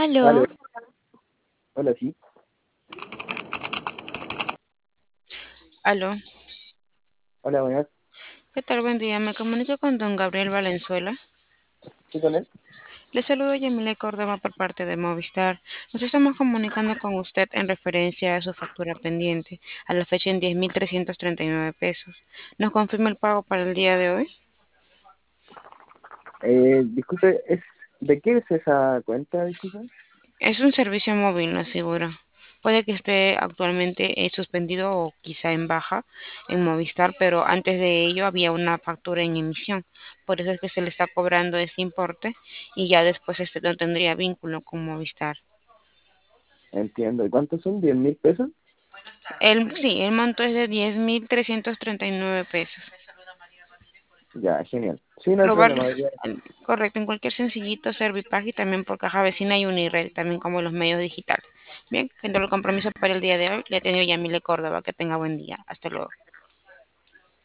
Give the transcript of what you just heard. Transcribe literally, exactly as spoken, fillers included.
Aló, Aló, hola, sí, aló. hola, buenas, ¿Qué tal? Buen día. Me comunico con don Gabriel Valenzuela. ¿sí con él? Le saludo Yamile Córdoba por parte de Movistar. Nos estamos comunicando con usted en referencia a su factura pendiente, a la fecha en diez mil trescientos treinta y nueve pesos. ¿Nos confirma el pago para el día de hoy? Eh, disculpe, ¿es, ¿de qué es esa cuenta, disculpe? Es un servicio móvil, lo aseguro. Puede que esté actualmente eh, suspendido o quizá en baja en Movistar, pero antes de ello había una factura en emisión. Por eso es que se le está cobrando ese importe y ya después este no tendría vínculo con Movistar. Entiendo, ¿y cuántos son? ¿Diez mil pesos? El, sí, el monto es de diez mil trescientos treinta y nueve pesos. Ya, genial. Sí, no hay Lo va, problema, ya. correcto, en cualquier sencillito Servipago y también por caja vecina y Unired, también como los medios digitales. Bien, siendo el compromiso para el día de hoy, le he tenido Yamile Córdoba. Que tenga buen día. Hasta luego.